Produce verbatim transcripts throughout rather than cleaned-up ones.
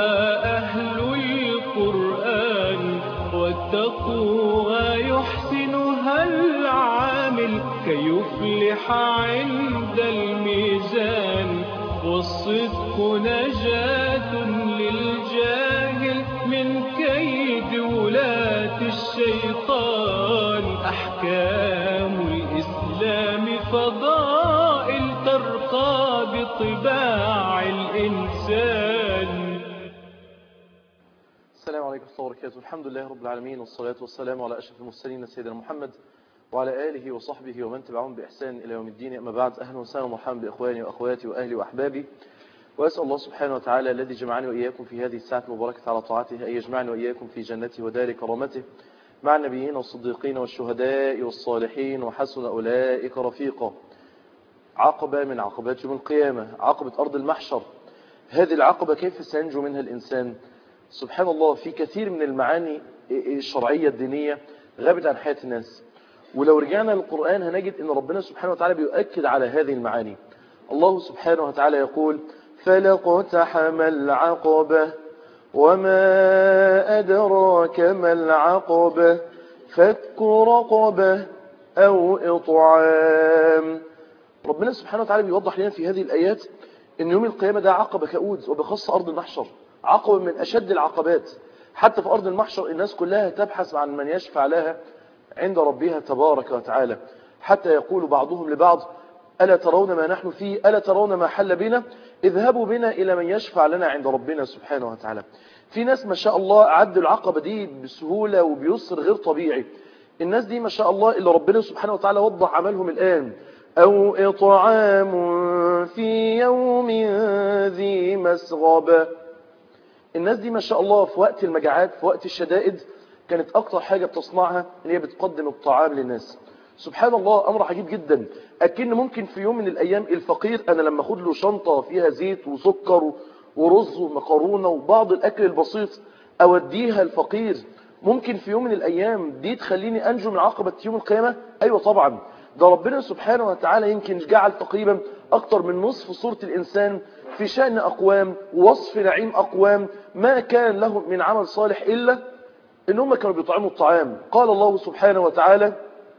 أهل القرآن والتقوى يحسنها العامل كي يفلح عند الميزان والصدق نجاة للجاهل من كيد ولاة الشيطان أحكام الإسلام فضائل ترقى بطباع الإنسان. السلام عليكم ورحمة الله وبركاته. الحمد لله رب العالمين، والصلاة والسلام على أشرف المرسلين سيدنا محمد وعلى آله وصحبه ومن تبعهم بإحسان إلى يوم الدين. أما بعد، أهلا وسهلا ومرحبا بإخواني وأخواتي وأهلي وأحبابي، وأسأل الله سبحانه وتعالى الذي جمعني وإياكم في هذه الساعة المباركة على طاعته أن يجمعني وإياكم في جنته ودار كرامته مع النبيين والصديقين والشهداء والصالحين وحسن أولئك رفيقا. عقبة من عقبات يوم القيامة، عقبة أرض المحشر. هذه العقبة كيف سينجو منها الإنسان؟ سبحان الله، في كثير من المعاني الشرعية الدينية غابت عن حياة الناس، ولو رجعنا للقرآن هنجد أن ربنا سبحانه وتعالى بيؤكد على هذه المعاني. الله سبحانه وتعالى يقول: فلاقتحم العقبة وما أدراك ما العقبة فك رقبة أو إطعام. ربنا سبحانه وتعالى بيوضح لنا في هذه الآيات أن يوم القيامة ده عقبة كؤود، وبخاصة أرض المحشر عقبة من أشد العقبات. حتى في أرض المحشر الناس كلها تبحث عن من يشفع لها عند ربها تبارك وتعالى، حتى يقول بعضهم لبعض: ألا ترون ما نحن فيه؟ ألا ترون ما حل بنا؟ اذهبوا بنا إلى من يشفع لنا عند ربنا سبحانه وتعالى. في ناس ما شاء الله عدوا العقبة دي بسهولة وبيسر غير طبيعي. الناس دي ما شاء الله اللي ربنا سبحانه وتعالى وضح عملهم الآن: أو إطعام في يوم ذي مسغبة. الناس دي ما شاء الله في وقت المجاعات، في وقت الشدائد، كانت أكتر حاجة بتصنعها اللي هي بتقدم الطعام للناس. سبحان الله، أمر عجيب جدا. أكن ممكن في يوم من الأيام الفقير أنا لما أخذ له شنطة فيها زيت وسكر ورز ومكرونة وبعض الأكل البسيط أوديها الفقير، ممكن في يوم من الأيام دي تخليني أنجو من عقبة يوم القيامة؟ أيوة طبعا. ده ربنا سبحانه وتعالى يمكن جعل تقريبا أكتر من نصف صورة الإنسان في شأن أقوام ووصف نعيم أقوام ما كان لهم من عمل صالح إلا إنهم كانوا بيطعموا الطعام. قال الله سبحانه وتعالى: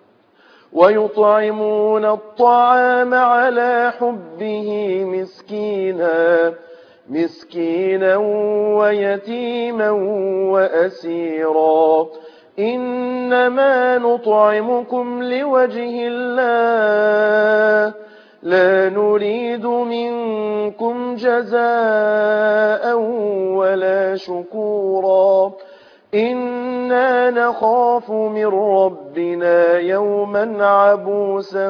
ويطعمون الطعام على حبه مسكينا مسكينا ويتيما وأسيرا إنما نطعمكم لوجه الله لا نريد منكم جزاء ولا شكورا إنا نخاف من ربنا يوما عبوسا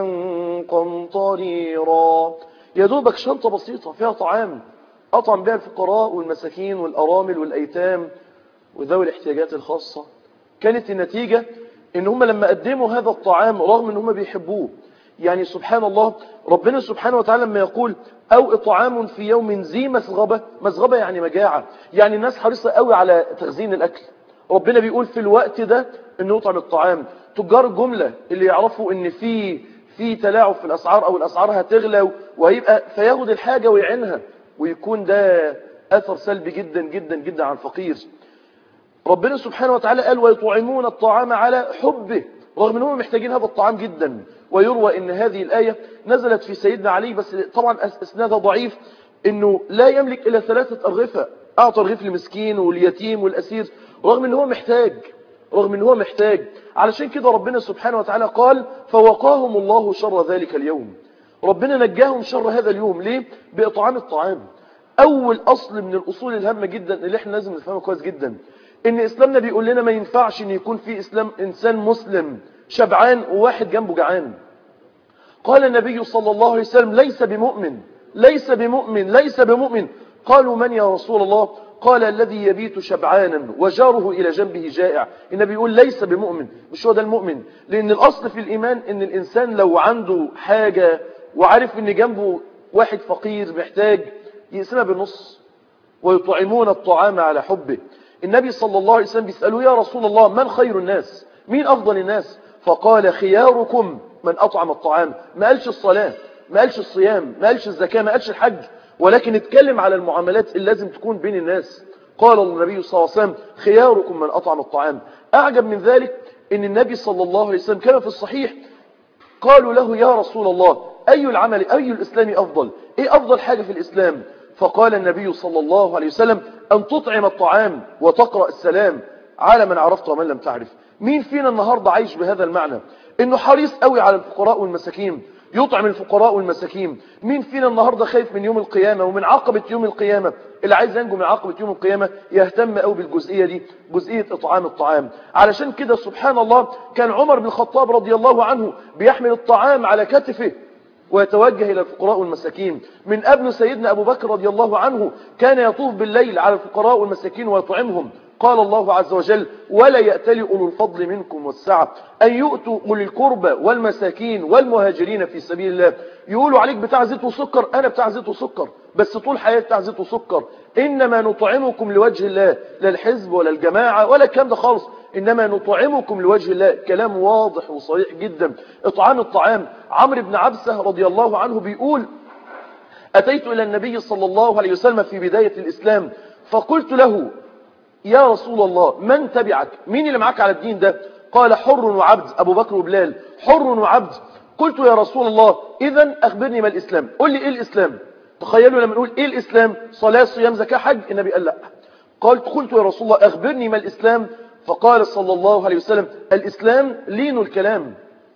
قمطريرا. يا دوبك شنطة بسيطة فيها طعام أطعم بها الفقراء والمساكين والأرامل والأيتام وذوي الاحتياجات الخاصة. كانت النتيجة إن هم لما قدموا هذا الطعام رغم إن هم بيحبوه، يعني سبحان الله، ربنا سبحانه وتعالى لما يقول: أو إطعام في يوم ذي مسغبة. مسغبة يعني مجاعة، يعني الناس حريصة قوي على تخزين الأكل. ربنا بيقول في الوقت ده إنه يطعم الطعام. تجار الجملة اللي يعرفوا إن في في تلاعب في الأسعار أو الأسعار هتغلى وهيبقى فياخد الحاجة ويعينها، ويكون ده أثر سلبي جدا جدا جدا على الفقير. ربنا سبحانه وتعالى قال: ويطعمون الطعام على حبه، رغم أنهم محتاجين هذا الطعام جدا. ويروى أن هذه الآية نزلت في سيدنا علي، بس طبعا أسنادها ضعيف، أنه لا يملك إلا ثلاثة أرغفة، أعطى رغيف للمسكين واليتيم والأسير، رغم أنه محتاج رغم أنه محتاج علشان كده ربنا سبحانه وتعالى قال: فوقاهم الله شر ذلك اليوم. ربنا نجاهم شر هذا اليوم. ليه؟ بإطعام الطعام. أول أصل من الأصول الهامة جدا اللي احنا لازم نفهمها كويس جدا، إن إسلامنا بيقول لنا ما ينفعش إن يكون في إسلام إنسان مسلم شبعان وواحد جنبه جعان. قال النبي صلى الله عليه وسلم: ليس بمؤمن ليس بمؤمن ليس بمؤمن. قالوا: من يا رسول الله؟ قال: الذي يبيت شبعانا وجاره إلى جنبه جائع. النبي يقول ليس بمؤمن، مش هو ده المؤمن. لأن الأصل في الإيمان إن الإنسان لو عنده حاجة وعارف إن جنبه واحد فقير محتاج يقسمها بالنص. ويطعمون الطعام على حبه. النبي صلى الله عليه وسلم بيسألوا: يا رسول الله، من خير الناس؟ مين أفضل الناس؟ فقال: خياركم من أطعم الطعام. ما قالش الصلاة، ما قالش الصيام، ما قالش الزكاة، ما قالش الحج، ولكن اتكلم على المعاملات اللي لازم تكون بين الناس. قال النبي صلى الله عليه وسلم خياركم من أطعم الطعام. أعجب من ذلك أن النبي صلى الله عليه وسلم كان في الصحيح قالوا له يا رسول الله أي العمل أي الإسلام أفضل؟ إيه أفضل حاجة في الإسلام؟ فقال النبي صلى الله عليه وسلم أن تطعم الطعام وتقرأ السلام على من عرفت ومن لم تعرف. مين فينا النهاردة عايش بهذا المعنى إنه حريص قوي على الفقراء والمساكين، يطعم الفقراء والمساكين؟ مين فينا النهاردة خايف من يوم القيامة ومن عقبة يوم القيامة؟ اللي عايز ينجو من عقبة يوم القيامة يهتم قوي بالجزئية دي، جزئية إطعام الطعام. علشان كده سبحان الله كان عمر بن الخطاب رضي الله عنه بيحمل الطعام على كتفه ويتوجه إلى الفقراء والمساكين. من قبل سيدنا أبو بكر رضي الله عنه كان يطوف بالليل على الفقراء والمساكين ويطعمهم. قال الله عز وجل ولا يأتل أولو الفضل منكم والسعة أن يؤتوا أولي القربى والمساكين والمهاجرين في سبيل الله. يقولوا عليك بتاع زيت وسكر، أنا بتاع زيت وسكر بس طول حياتي بتاع زيت وسكر. إنما نطعمكم لوجه الله، لا الحزب ولا الجماعة ولا الكلام ده خالص، إنما نطعمكم لوجه الله. كلام واضح وصريح جدا. إطعام الطعام. عمرو بن عبسة رضي الله عنه بيقول أتيت إلى النبي صلى الله عليه وسلم في بداية الإسلام فقلت له يا رسول الله من تبعك؟ مين اللي معاك على الدين ده؟ قال حر وعبد، أبو بكر وبلال، حر وعبد. قلت يا رسول الله إذن أخبرني ما الإسلام؟ قل لي إيه الإسلام؟ تخيلوا لما نقول إيه الإسلام؟ صلاة صيام زكاة حج، النبي قال لا. قلت قلت يا رسول الله أخبرني ما الإسلام؟ فقال صلى الله عليه وسلم الإسلام لين الكلام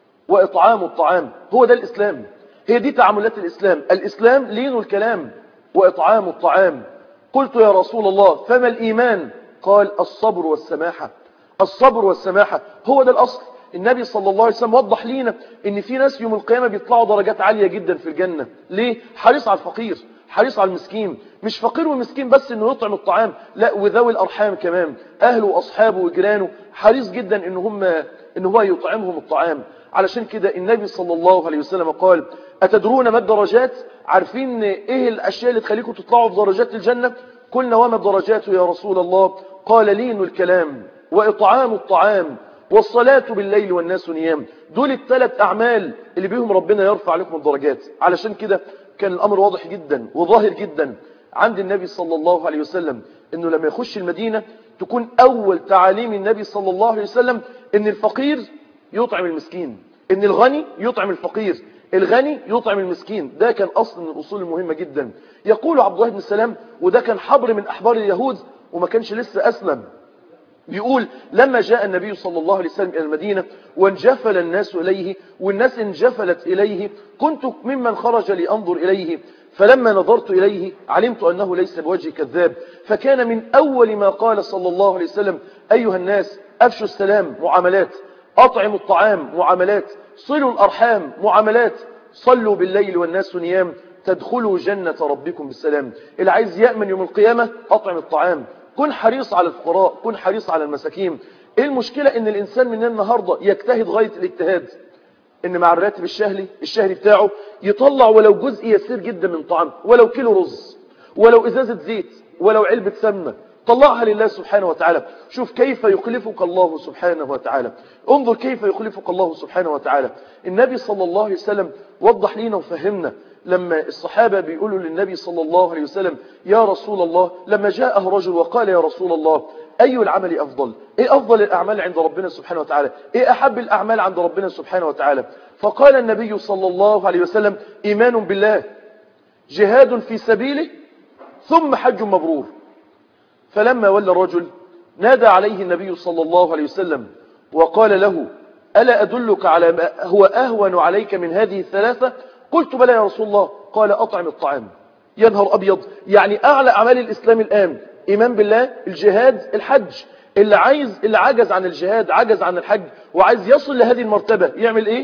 وإطعام الطعام. هو ده الإسلام، هي دي تعاملات الإسلام. الإسلام لين الكلام وإطعام الطعام. قلت يا رسول الله فما الإيمان؟ قال الصبر والسماحة. الصبر والسماحة هو ده الأصل. النبي صلى الله عليه وسلم وضح لينا ان في ناس يوم القيامة بيطلعوا درجات عالية جدا في الجنة. ليه؟ حريص على الفقير، حريص على المسكين. مش فقير ومسكين بس انه يطعم الطعام، لا وذوي الارحام كمان، اهله واصحابه وجيرانه، حريص جدا ان هم ان هو يطعمهم الطعام. علشان كده النبي صلى الله عليه وسلم قال اتدرون ما الدرجات؟ عارفين ايه الاشياء اللي تخليكم تطلعوا في درجات الجنة؟ قلنا وما الدرجات يا رسول الله؟ قال لين الكلام وإطعام الطعام والصلاة بالليل والناس نيام. دول الثلاث أعمال اللي بيهم ربنا يرفع لكم الدرجات. علشان كده كان الأمر واضح جدا وظاهر جدا عند النبي صلى الله عليه وسلم إنه لما يخش المدينة تكون أول تعاليم النبي صلى الله عليه وسلم إن الفقير يطعم المسكين، إن الغني يطعم الفقير، الغني يطعم المسكين. ده كان أصل من الأصول المهمة جدا. يقول عبد الله بن سلام وده كان حبر من أحبار اليهود وما كانش لسه أسلم، بيقول لما جاء النبي صلى الله عليه وسلم إلى المدينة وانجفل الناس إليه والناس انجفلت إليه كنت ممن خرج لأنظر إليه فلما نظرت إليه علمت أنه ليس بوجه كذاب. فكان من أول ما قال صلى الله عليه وسلم أيها الناس أفشوا السلام معاملات، أطعموا الطعام معاملات، صلوا الأرحام معاملات، صلوا بالليل والناس نيام تدخلوا جنة ربكم بالسلام. اللي عايز يأمن يوم القيامة أطعم الطعام، كن حريص على الفقراء، كن حريص على المساكين. ايه المشكلة ان الانسان من النهاردة يجتهد غاية الاجتهاد ان مع الراتب الشهري الشهري بتاعه يطلع ولو جزء يسير جدا من طعام، ولو كيلو رز، ولو ازازة زيت، ولو علبة سمنة، طلعها لله سبحانه وتعالى. شوف كيف يخلفك الله سبحانه وتعالى، انظر كيف يخلفك الله سبحانه وتعالى. النبي صلى الله عليه وسلم وضح لنا وفهمنا لما الصحابة بيقولوا للنبي صلى الله عليه وسلم يا رسول الله، لما جاءه رجل وقال يا رسول الله أي العمل أفضل؟ إيه أفضل الأعمال عند ربنا سبحانه وتعالى؟ إيه أحب الأعمال عند ربنا سبحانه وتعالى؟ فقال النبي صلى الله عليه وسلم إيمان بالله، جهاد في سبيله، ثم حج مبرور. فلما ولى الرجل نادى عليه النبي صلى الله عليه وسلم وقال له ألا أدلك على ما هو أهون عليك من هذه الثلاثة؟ قلت بلى يا رسول الله. قال أطعم الطعام. يا نهار أبيض، يعني أعلى أعمال الإسلام الآن إيمان بالله، الجهاد، الحج. اللي عايز اللي عجز عن الجهاد، عجز عن الحج، وعايز يصل لهذه المرتبة يعمل إيه؟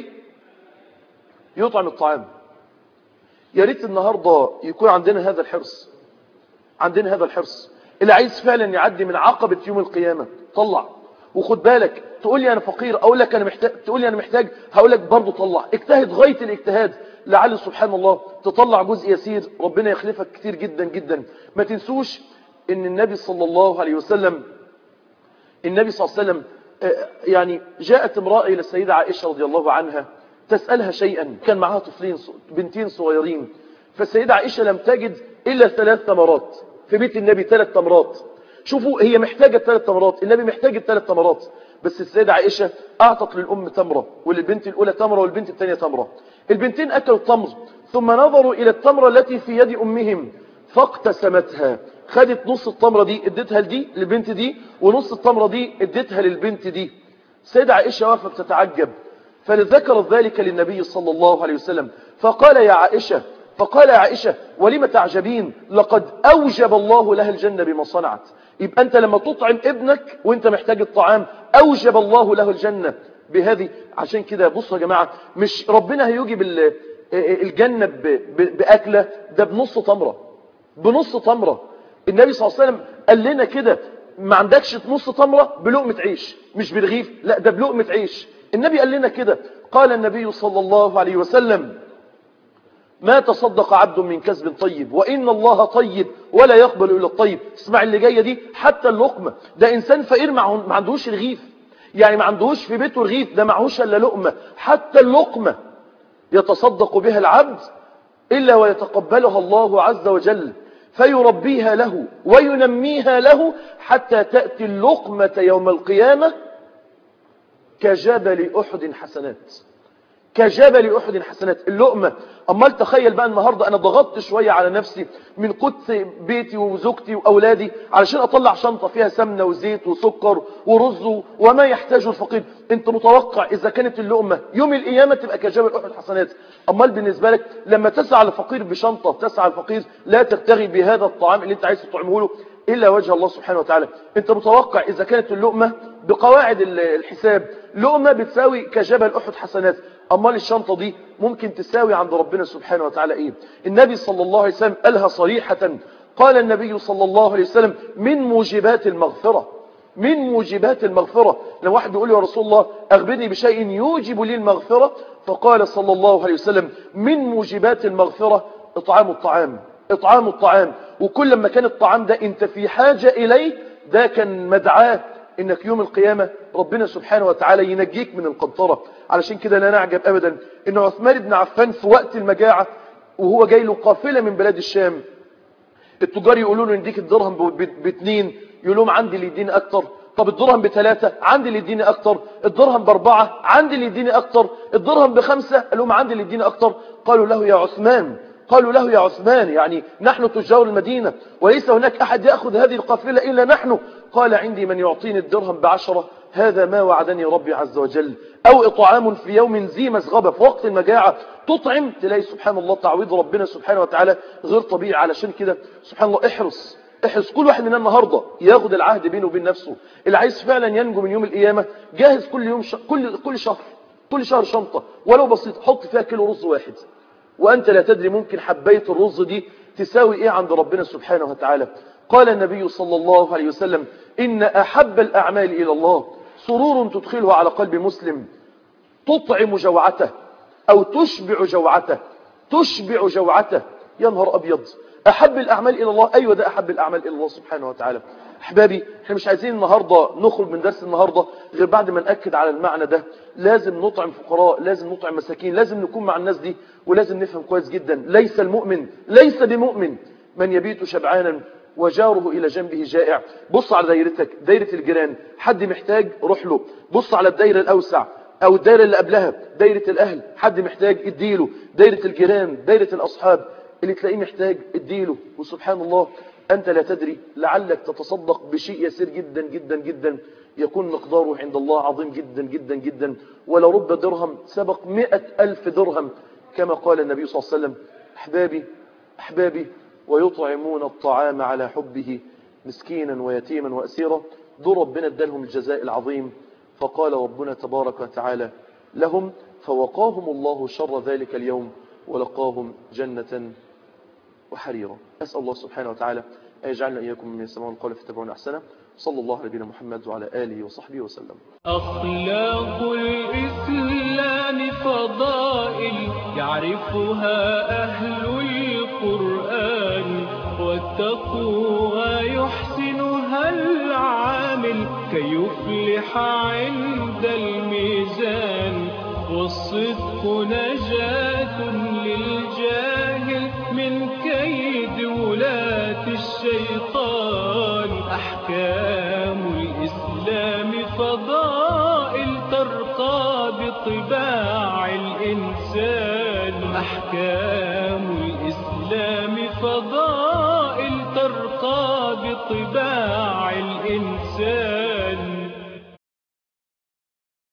يطعم الطعام. يا ريت النهاردة يكون عندنا هذا الحرص، عندنا هذا الحرص. اللي عايز فعلا يعدي من عقبة يوم القيامة طلع. وخد بالك تقول لي أنا فقير، أقول لك أنا محتاج، تقول لي أنا محتاج، هقول لك برضه طلع. اجتهد غاية الاجتهاد لعل سبحان الله تطلع جزء يسير ربنا يخلفك كتير جدا جدا. ما تنسوش ان النبي صلى الله عليه وسلم النبي صلى الله عليه وسلم يعني جاءت امرأة الى السيدة عائشة رضي الله عنها تسألها شيئا، كان معها طفلين بنتين صغيرين. فالسيدة عائشة لم تجد الا ثلاث تمرات في بيت النبي، ثلاث تمرات. شوفوا هي محتاجة ثلاث تمرات، النبي محتاج الثلاث تمرات، بس السيدة عائشة أعطت للأم تمرة وللبنت الأولى تمرة والبنت الثانية تمرة. البنتين أكلوا التمر ثم نظروا إلى التمرة التي في يد أمهم فاقتسمتها، خدت نص التمرة دي اديتها لدي للبنت دي ونص التمرة دي اديتها للبنت دي. السيدة عائشة وقفت تتعجب فذكرت ذلك للنبي صلى الله عليه وسلم فقال يا عائشة فقال يا عائشة ولم تعجبين لقد أوجب الله لها الجنة بما صنعت. يبقى أنت لما تطعم ابنك وانت محتاج الطعام أوجب الله له الجنة بهذه. عشان كده بصوا يا جماعة، مش ربنا هيوجب الجنة بأكلة، ده بنص تمرة، بنص تمرة. النبي صلى الله عليه وسلم قال لنا كده ما عندكش نص تمرة بلقمة عيش، مش برغيف، لا ده بلقمة عيش. النبي قال لنا كده، قال النبي صلى الله عليه وسلم ما تصدق عبد من كسب طيب وإن الله طيب ولا يقبل إلا الطيب. اسمع اللي جاية دي، حتى اللقمة، ده إنسان فقير ما عندهوش رغيف، يعني ما عندهوش في بيته رغيف، ده معهوش إلا لقمة، حتى اللقمة يتصدق بها العبد إلا ويتقبلها الله عز وجل فيربيها له وينميها له حتى تأتي اللقمة يوم القيامة كجبل أحد حسنات، كجبل أحد حسنات اللقمة. أمال تخيل بقى النهاردة أنا ضغطت شوية على نفسي من قدس بيتي وزوجتي وأولادي علشان أطلع شنطة فيها سمنة وزيت وسكر ورز وما يحتاجه الفقير. أنت متوقع إذا كانت اللقمة يوم القيامة تبقى كجبل أحد حسنات؟ أمال بالنسبة لك لما تسعى الفقير بشنطة، تسعى الفقير لا تبتغي بهذا الطعام اللي أنت عايز تطعمه له إلا وجه الله سبحانه وتعالى. أنت متوقع إذا كانت اللقمة بقواعد الحساب لقمة بتساوي كجبل أحد حسنات، أمال الشنطة دي ممكن تساوي عند ربنا سبحانه وتعالى إيه؟ النبي صلى الله عليه وسلم قالها صريحة، قال النبي صلى الله عليه وسلم من موجبات المغفرة، من موجبات المغفرة. لو واحد يقول يا رسول الله أخبرني بشيء يوجب لي المغفرة، فقال صلى الله عليه وسلم من موجبات المغفرة إطعام الطعام، إطعام الطعام. وكل ما كان الطعام ده أنت في حاجة إليه، ده كان مدعاه إنك يوم القيامة ربنا سبحانه وتعالى ينجيك من القنطرة. علشان كده لا نعجب أبدا إن عثمان بن عفان في وقت المجاعة وهو جاي له قافلة من بلاد الشام، التجار يقولوا له نديك الدرهم باثنين، يقول لهم عندي اللي يديني أكتر. طب الدرهم بثلاثة، عندي اللي يديني أكتر. الدرهم بأربعة، عندي اللي يديني أكتر. الدرهم بخمسة، قال لهم عندي اللي يديني أكتر. قالوا له يا عثمان قالوا له يا عثمان يعني نحن تجار المدينة وليس هناك أحد يأخذ هذه القافلة إلا نحن. قال عندي من يعطيني الدرهم بعشرة، هذا ما وعدني ربي عز وجل. أو إطعام في يوم ذي مسغبة، في وقت المجاعة تطعم، تلاقي سبحان الله تعويض ربنا سبحانه وتعالى غير طبيعي. علشان كده سبحان الله احرص احرص كل واحد مننا النهاردة ياخد العهد بينه وبين نفسه، اللي عايز فعلا ينجو من يوم القيامة جاهز كل يوم ش... كل كل شهر كل شهر شنطة ولو بسيط، حط فيها كيلو رز واحد، وأنت لا تدري ممكن حباية الرز دي تساوي إيه عند ربنا سبحانه وتعالى. قال النبي صلى الله عليه وسلم إن أحب الأعمال إلى الله سرور تدخله على قلب مسلم تطعم جوعته أو تشبع جوعته، تشبع جوعته. يا نهار أبيض، أحب الأعمال إلى الله، أيوة ده أحب الأعمال إلى الله سبحانه وتعالى. أحبابي احنا مش عايزين النهاردة نخرج من درس النهاردة غير بعد ما نأكد على المعنى ده. لازم نطعم فقراء، لازم نطعم مساكين، لازم نكون مع الناس دي، ولازم نفهم كويس جدا ليس المؤمن ليس بمؤمن من يبيت شبعانا وجاره إلى جنبه جائع. بص على دايرتك، دايرة الجيران، حد محتاج روح له. بص على الدايرة الأوسع أو الدايرة اللي قبلها، دايرة الأهل، حد محتاج اديله. دايرة الجيران، دايرة الأصحاب، اللي تلاقيه محتاج اديله. وسبحان الله أنت لا تدري لعلك تتصدق بشيء يسير جدا جدا جدا يكون مقداره عند الله عظيم جدا جدا جدا، ولرب درهم سبق مئة ألف درهم كما قال النبي صلى الله عليه وسلم. أحبابي أحبابي ويطعمون الطعام على حبه مسكينا ويتيما وأسيرا، دول ربنا ادالهم الجزاء العظيم. فقال ربنا تبارك وتعالى لهم فوقاهم الله شر ذلك اليوم ولقاهم جنة وحريرا. أسأل الله سبحانه وتعالى أن يجعلنا إياكم من يسمعون القول فاتبعون أحسنه. صلى الله على نبينا محمد وعلى آله وصحبه وسلم. أخلاق الإسلام فضائل يعرفها أهل القرآن، والتقوى يحسنها العامل كي يفلح عند الميزان، والصدق نجاة للجاهل من كيد ولاة الشيطان. أحكام الإسلام فضائل ترقى بطباع الإنسان. أحكام الإسلام فضائل ترقى بطباع الإنسان.